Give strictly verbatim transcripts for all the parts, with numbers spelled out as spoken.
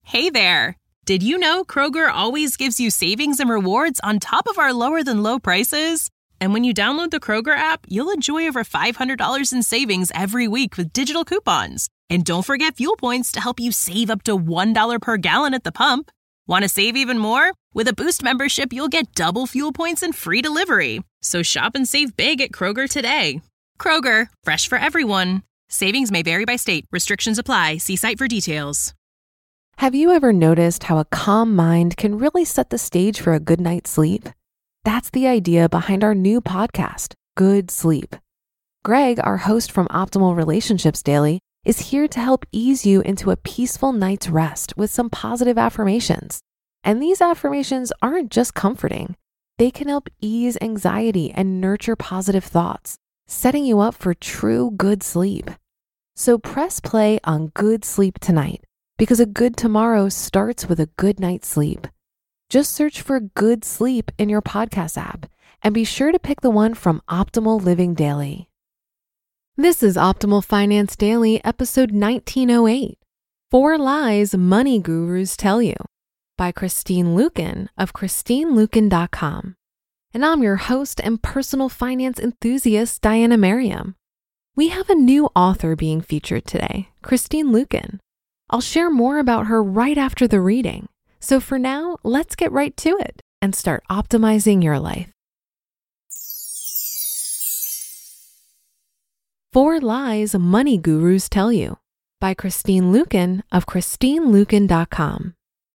Hey there! Did you know Kroger always gives you savings and rewards on top of our lower-than-low prices? And when you download the Kroger app, you'll enjoy over five hundred dollars in savings every week with digital coupons. And don't forget fuel points to help you save up to one dollar per gallon at the pump. Want to save even more? With a Boost membership, you'll get double fuel points and free delivery. So shop and save big at Kroger today. Kroger, fresh for everyone. Savings may vary by state. Restrictions apply. See site for details. Have you ever noticed how a calm mind can really set the stage for a good night's sleep? That's the idea behind our new podcast, Good Sleep. Greg, our host from Optimal Relationships Daily, is here to help ease you into a peaceful night's rest with some positive affirmations. And these affirmations aren't just comforting. They can help ease anxiety and nurture positive thoughts, setting you up for true good sleep. So press play on Good Sleep tonight, because a good tomorrow starts with a good night's sleep. Just search for Good Sleep in your podcast app and be sure to pick the one from Optimal Living Daily. This is Optimal Finance Daily, episode nineteen oh eight, Four Lies Money Gurus Tell You, by Christine Luken of Christine Luken dot com. And I'm your host and personal finance enthusiast, Diana Merriam. We have a new author being featured today, Christine Luken. I'll share more about her right after the reading. So for now, let's get right to it and start optimizing your life. Four Lies Money Gurus Tell You, by Christine Luken of Christine Luken dot com.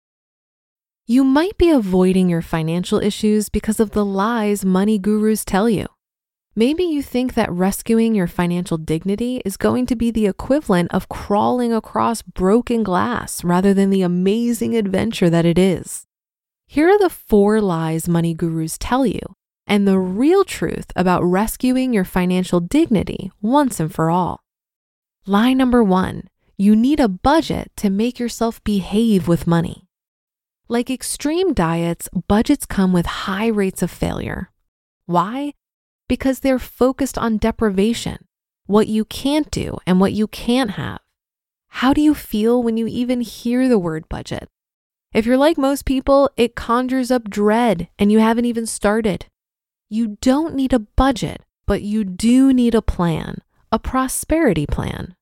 You might be avoiding your financial issues because of the lies money gurus tell you. Maybe you think that rescuing your financial dignity is going to be the equivalent of crawling across broken glass rather than the amazing adventure that it is. Here are the four lies money gurus tell you and the real truth about rescuing your financial dignity once and for all. Lie number one, you need a budget to make yourself behave with money. Like extreme diets, budgets come with high rates of failure. Why? Because they're focused on deprivation, what you can't do and what you can't have. How do you feel when you even hear the word budget? If you're like most people, it conjures up dread and you haven't even started. You don't need a budget, but you do need a plan, a prosperity plan.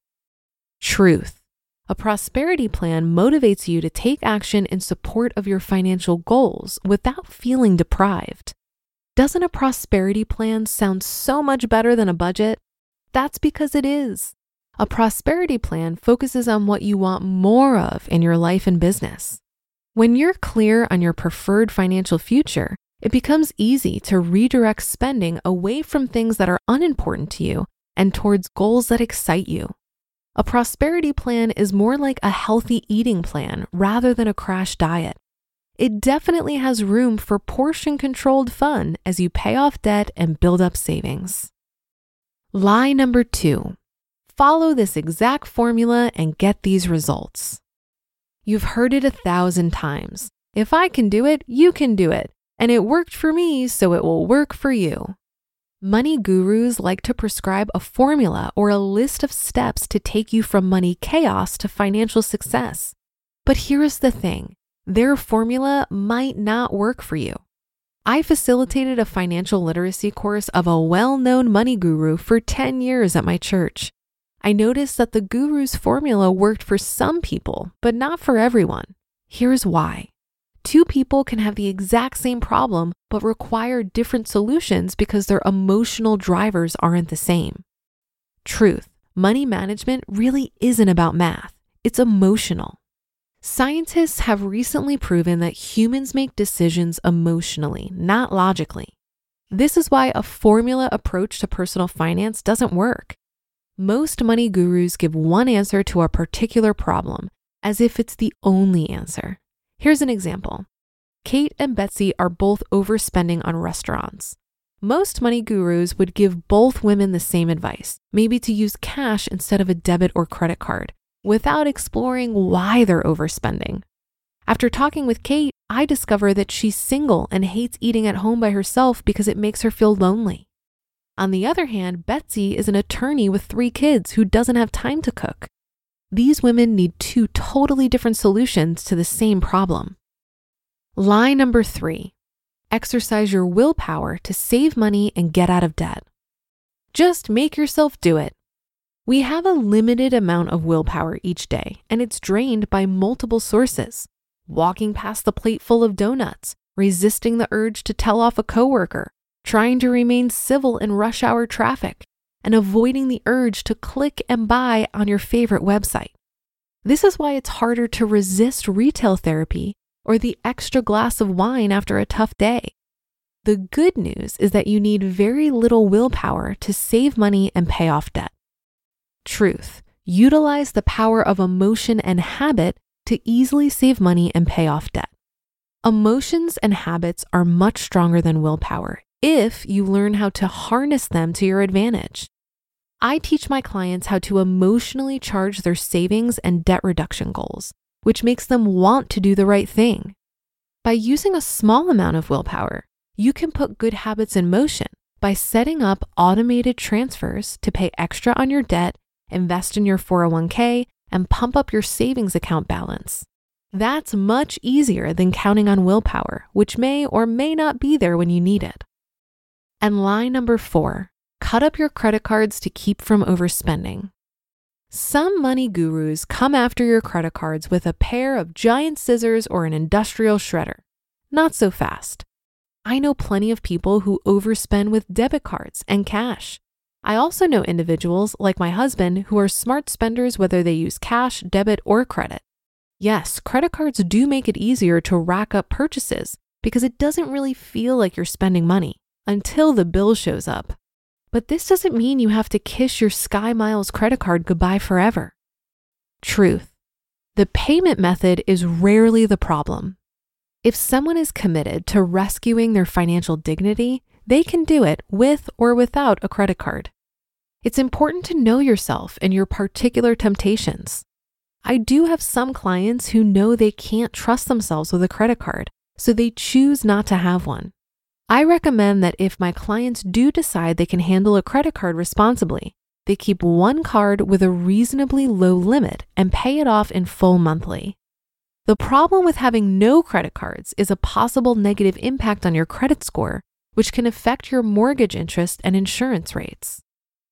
Truth. A prosperity plan motivates you to take action in support of your financial goals without feeling deprived. Doesn't a prosperity plan sound so much better than a budget? That's because it is. A prosperity plan focuses on what you want more of in your life and business. When you're clear on your preferred financial future, it becomes easy to redirect spending away from things that are unimportant to you and towards goals that excite you. A prosperity plan is more like a healthy eating plan rather than a crash diet. It definitely has room for portion-controlled fun as you pay off debt and build up savings. Lie number two, follow this exact formula and get these results. You've heard it a thousand times. If I can do it, you can do it. And it worked for me, so it will work for you. Money gurus like to prescribe a formula or a list of steps to take you from money chaos to financial success. But here's the thing. Their formula might not work for you. I facilitated a financial literacy course of a well-known money guru for ten years at my church. I noticed that the guru's formula worked for some people, but not for everyone. Here's why. Two people can have the exact same problem, but require different solutions because their emotional drivers aren't the same. Truth, money management really isn't about math. It's emotional. Scientists have recently proven that humans make decisions emotionally, not logically. This is why a formula approach to personal finance doesn't work. Most money gurus give one answer to a particular problem, as if it's the only answer. Here's an example. Kate and Betsy are both overspending on restaurants. Most money gurus would give both women the same advice, maybe to use cash instead of a debit or credit card, without exploring why they're overspending. After talking with Kate, I discover that she's single and hates eating at home by herself because it makes her feel lonely. On the other hand, Betsy is an attorney with three kids who doesn't have time to cook. these women need two totally different solutions to the same problem. Lie number three, exercise your willpower to save money and get out of debt. Just make yourself do it. We have a limited amount of willpower each day, and it's drained by multiple sources. Walking past the plate full of donuts, resisting the urge to tell off a coworker, trying to remain civil in rush hour traffic, and avoiding the urge to click and buy on your favorite website. This is why it's harder to resist retail therapy or the extra glass of wine after a tough day. The good news is that you need very little willpower to save money and pay off debt. Truth, utilize the power of emotion and habit to easily save money and pay off debt. Emotions and habits are much stronger than willpower if you learn how to harness them to your advantage. I teach my clients how to emotionally charge their savings and debt reduction goals, which makes them want to do the right thing. By using a small amount of willpower, you can put good habits in motion by setting up automated transfers to pay extra on your debt, invest in your four oh one k, and pump up your savings account balance. That's much easier than counting on willpower, which may or may not be there when you need it. And lie number four, cut up your credit cards to keep from overspending. Some money gurus come after your credit cards with a pair of giant scissors or an industrial shredder. Not so fast. I know plenty of people who overspend with debit cards and cash. I also know individuals like my husband who are smart spenders whether they use cash, debit, or credit. Yes, credit cards do make it easier to rack up purchases because it doesn't really feel like you're spending money until the bill shows up. But this doesn't mean you have to kiss your Sky Miles credit card goodbye forever. Truth, the payment method is rarely the problem. If someone is committed to rescuing their financial dignity, they can do it with or without a credit card. It's important to know yourself and your particular temptations. I do have some clients who know they can't trust themselves with a credit card, so they choose not to have one. I recommend that if my clients do decide they can handle a credit card responsibly, they keep one card with a reasonably low limit and pay it off in full monthly. The problem with having no credit cards is a possible negative impact on your credit score, which can affect your mortgage interest and insurance rates.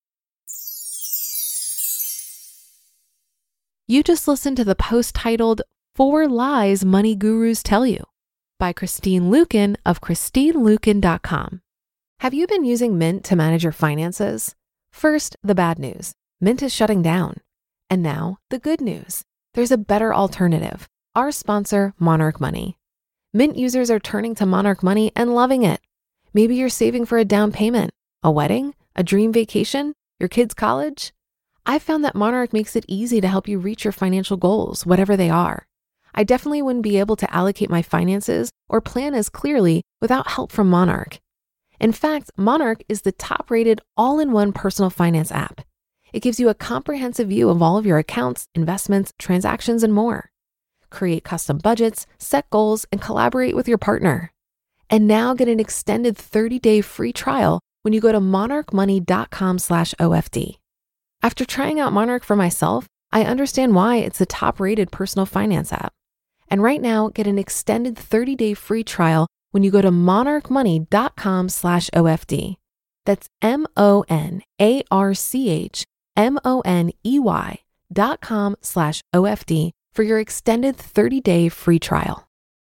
You just listened to the post titled Four Lies Money Gurus Tell You by Christine Luken of Christine Luken dot com. Have you been using Mint to manage your finances? First, the bad news. Mint is shutting down. And now, the good news. There's a better alternative. Our sponsor, Monarch Money. Mint users are turning to Monarch Money and loving it. Maybe you're saving for a down payment, a wedding, a dream vacation, your kids' college. I found that Monarch makes it easy to help you reach your financial goals, whatever they are. I definitely wouldn't be able to allocate my finances or plan as clearly without help from Monarch. In fact, Monarch is the top-rated all-in-one personal finance app. It gives you a comprehensive view of all of your accounts, investments, transactions, and more. Create custom budgets, set goals, and collaborate with your partner. And now get an extended thirty-day free trial when you go to monarch money dot com slash O F D. After trying out Monarch for myself, I understand why it's the top-rated personal finance app. And right now, get an extended thirty-day free trial when you go to monarch money dot com slash O F D. That's M O N A R C H M O N E Y dot com slash O F D for your extended thirty-day free trial.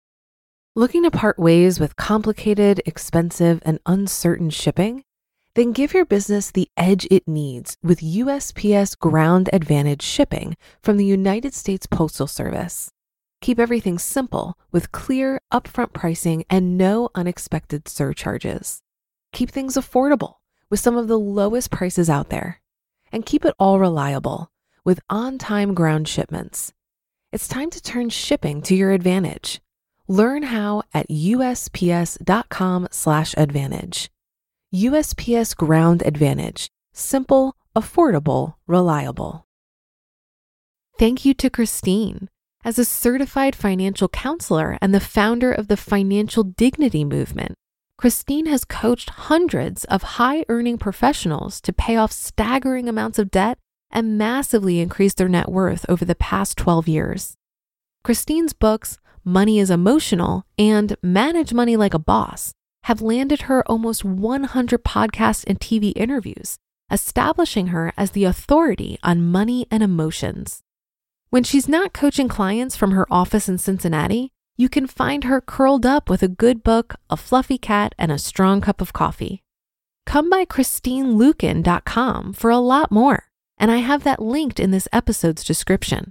Looking to part ways with complicated, expensive, and uncertain shipping? Then give your business the edge it needs with U S P S Ground Advantage shipping from the United States Postal Service. Keep everything simple with clear, upfront pricing and no unexpected surcharges. Keep things affordable with some of the lowest prices out there. And keep it all reliable with on-time ground shipments. It's time to turn shipping to your advantage. Learn how at U S P S dot com slash advantage. U S P S Ground Advantage. Simple, affordable, reliable. Thank you to Christine. As a certified financial counselor and the founder of the Financial Dignity Movement, Christine has coached hundreds of high-earning professionals to pay off staggering amounts of debt and massively increased their net worth over the past twelve years. Christine's books, Money is Emotional and Manage Money Like a Boss, have landed her almost one hundred podcasts and T V interviews, establishing her as the authority on money and emotions. When she's not coaching clients from her office in Cincinnati, you can find her curled up with a good book, a fluffy cat, and a strong cup of coffee. Come by Christine Luken dot com for a lot more, and I have that linked in this episode's description.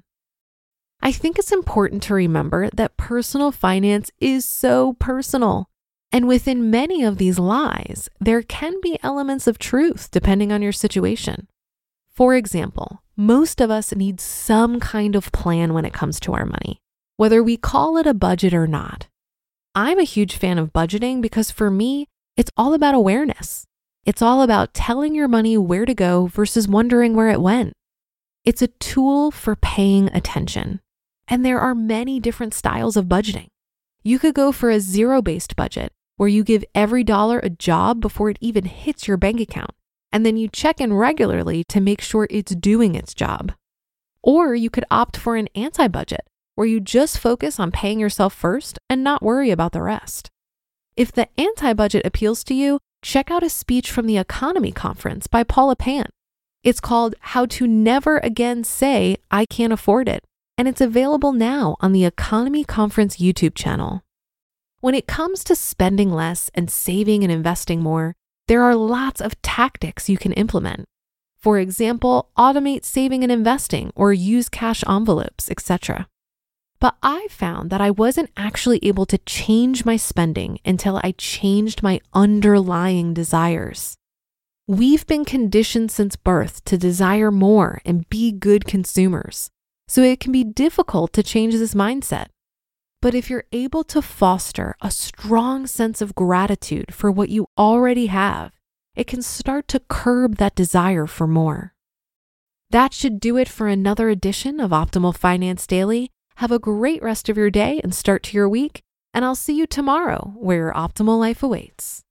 I think it's important to remember that personal finance is so personal, and within many of these lies, there can be elements of truth depending on your situation. For example, most of us need some kind of plan when it comes to our money, whether we call it a budget or not. I'm a huge fan of budgeting because for me, it's all about awareness. It's all about telling your money where to go versus wondering where it went. It's a tool for paying attention. And there are many different styles of budgeting. You could go for a zero-based budget where you give every dollar a job before it even hits your bank account, and then you check in regularly to make sure it's doing its job. Or you could opt for an anti-budget where you just focus on paying yourself first and not worry about the rest. If the anti-budget appeals to you, check out a speech from the Economy Conference by Paula Pant. It's called How to Never Again Say, I Can't Afford It, and it's available now on the Economy Conference YouTube channel. When it comes to spending less and saving and investing more, there are lots of tactics you can implement. For example, automate saving and investing or use cash envelopes, et cetera. But I found that I wasn't actually able to change my spending until I changed my underlying desires. We've been conditioned since birth to desire more and be good consumers, so it can be difficult to change this mindset. But if you're able to foster a strong sense of gratitude for what you already have, it can start to curb that desire for more. That should do it for another edition of Optimal Finance Daily. Have a great rest of your day and start to your week, and I'll see you tomorrow where your optimal life awaits.